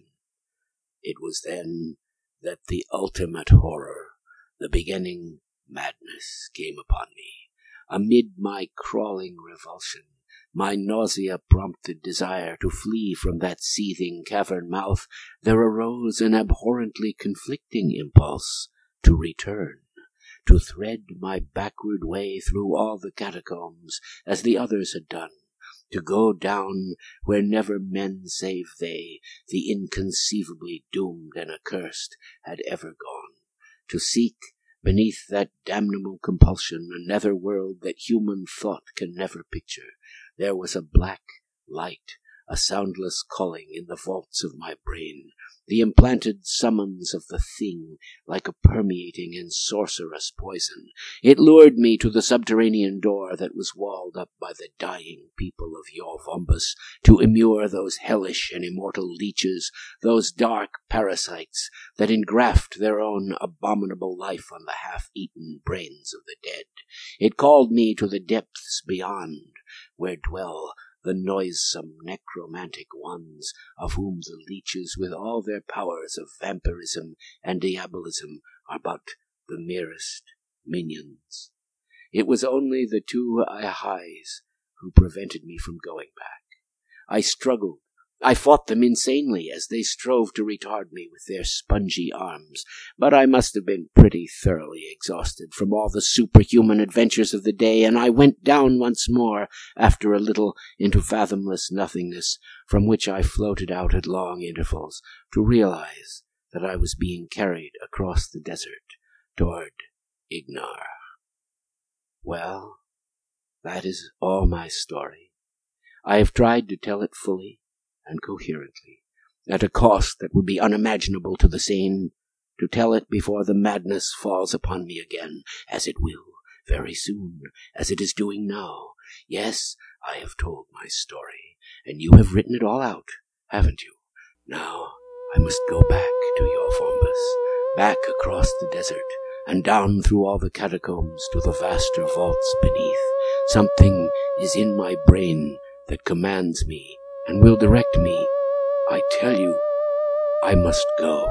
It was then that the ultimate horror, the beginning madness, came upon me. Amid my crawling revulsion, my nausea-prompted desire to flee from that seething cavern mouth, there arose an abhorrently conflicting impulse to return, to thread my backward way through all the catacombs, as the others had done, to go down where never men save they, the inconceivably doomed and accursed, had ever gone, to seek beneath that damnable compulsion a nether world that human thought can never picture. There was a black light, a soundless calling in the vaults of my brain, the implanted summons of the thing, like a permeating and sorcerous poison. It lured me to the subterranean door that was walled up by the dying people of Yorvombus, to immure those hellish and immortal leeches, those dark parasites that engraft their own abominable life on the half-eaten brains of the dead. It called me to the depths beyond, where dwell the noisome necromantic ones, of whom the leeches with all their powers of vampirism and diabolism are but the merest minions. It was only the two Ahais who prevented me from going back. I struggled. I fought them insanely as they strove to retard me with their spongy arms, but I must have been pretty thoroughly exhausted from all the superhuman adventures of the day, and I went down once more, after a little, into fathomless nothingness, from which I floated out at long intervals, to realize that I was being carried across the desert toward Ignar. Well, that is all my story. I have tried to tell it fully and coherently, at a cost that would be unimaginable to the sane, to tell it before the madness falls upon me again, as it will very soon, as it is doing now. Yes, I have told my story, and you have written it all out, haven't you? Now I must go back to Yorvombus, back across the desert, and down through all the catacombs to the vaster vaults beneath. Something is in my brain that commands me and will direct me. I tell you, I must go.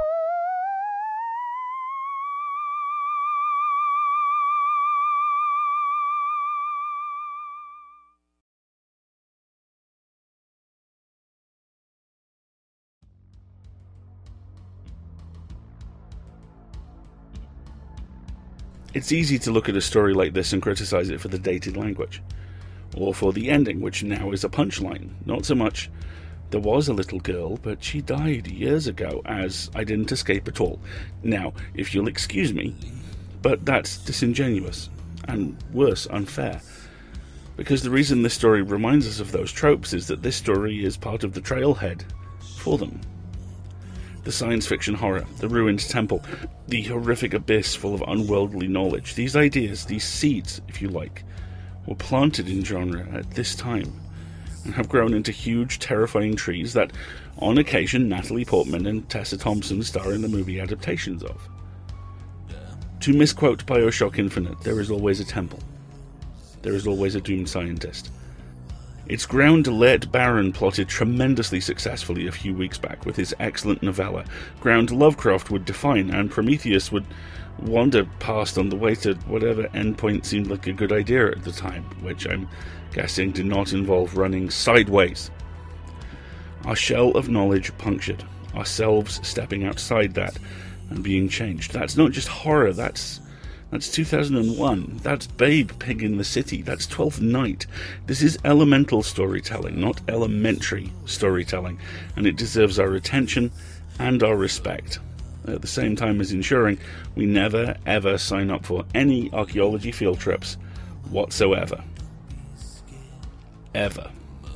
It's easy to look at a story like this and criticize it for the dated language, or for the ending, which now is a punchline. Not so much, there was a little girl, but she died years ago, as I didn't escape at all. Now, if you'll excuse me, but that's disingenuous, and worse, unfair. Because the reason this story reminds us of those tropes is that this story is part of the trailhead for them. The science fiction horror, the ruined temple, the horrific abyss full of unworldly knowledge, these ideas, these seeds, if you like, were planted in genre at this time, and have grown into huge, terrifying trees that, on occasion, Natalie Portman and Tessa Thompson star in the movie adaptations of. To misquote Bioshock Infinite, there is always a temple. There is always a doomed scientist. It's ground Laird Barron plotted tremendously successfully a few weeks back with his excellent novella, ground Lovecraft would define, and Prometheus would wander past on the way to whatever endpoint seemed like a good idea at the time, which I'm guessing did not involve running sideways. Our shell of knowledge punctured, ourselves stepping outside that and being changed. That's not just horror, that's That's two thousand one. That's Babe, Pig in the City. That's Twelfth Night. This is elemental storytelling, not elementary storytelling, and it deserves our attention and our respect, at the same time as ensuring we never ever sign up for any archaeology field trips whatsoever. Ever.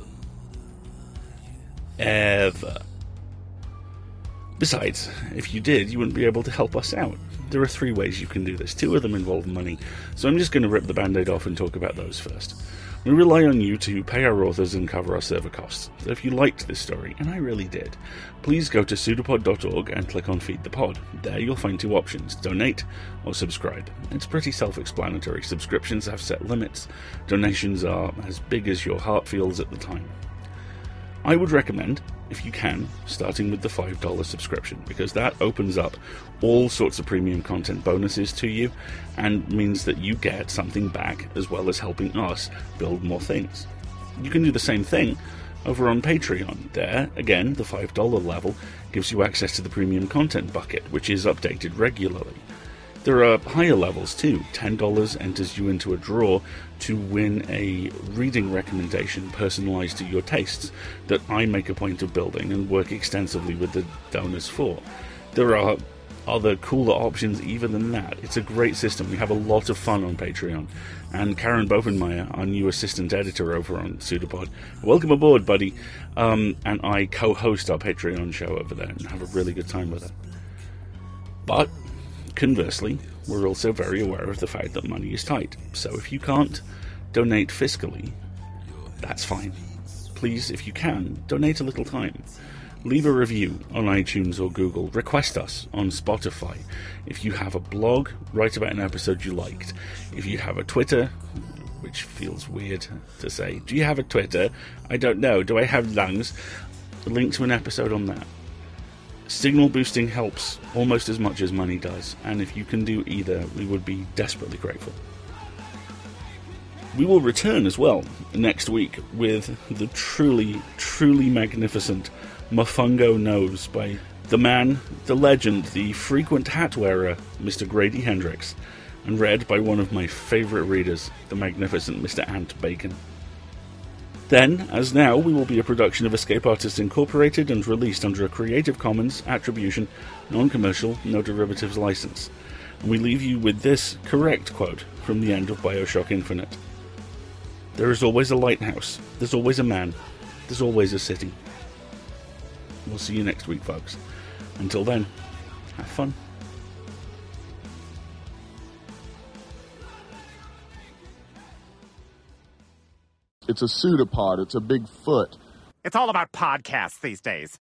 Ever. Besides, if you did, you wouldn't be able to help us out. There are three ways you can do this. Two of them involve money, so I'm just going to rip the band-aid off and talk about those first. We rely on you to pay our authors and cover our server costs. So if you liked this story, and I really did, please go to pseudopod dot org and click on Feed the Pod. There you'll find two options, donate or subscribe. It's pretty self-explanatory. Subscriptions have set limits. Donations are as big as your heart feels at the time. I would recommend, if you can, starting with the five dollars subscription, because that opens up all sorts of premium content bonuses to you and means that you get something back as well as helping us build more things. You can do the same thing over on Patreon. There, again, the five dollars level gives you access to the premium content bucket, which is updated regularly. There are higher levels too. ten dollars enters you into a draw to win a reading recommendation personalised to your tastes that I make a point of building and work extensively with the donors for. There are other cooler options even than that. It's a great system. We have a lot of fun on Patreon. And Karen Bovenmeyer, our new assistant editor over on Pseudopod, welcome aboard, buddy. Um, and I co-host our Patreon show over there and have a really good time with it. But conversely, we're also very aware of the fact that money is tight. So if you can't donate fiscally, that's fine. Please, if you can, donate a little time. Leave a review on iTunes or Google. Request us on Spotify. If you have a blog, write about an episode you liked. If you have a Twitter, which feels weird to say. Do you have a Twitter? I don't know. Do I have lungs? Link to an episode on that. Signal boosting helps almost as much as money does, and if you can do either, we would be desperately grateful. We will return as well next week with the truly, truly magnificent Mofungo Nose by the man, the legend, the frequent hat wearer, Mister Grady Hendrix, and read by one of my favourite readers, the magnificent Mister Ant Bacon. Then, as now, we will be a production of Escape Artists Incorporated and released under a Creative Commons Attribution, Non-Commercial, No Derivatives license. And we leave you with this correct quote from the end of Bioshock Infinite. There is always a lighthouse, there's always a man, there's always a city. We'll see you next week, folks. Until then, have fun. It's a pseudopod. It's a big foot. It's all about podcasts these days.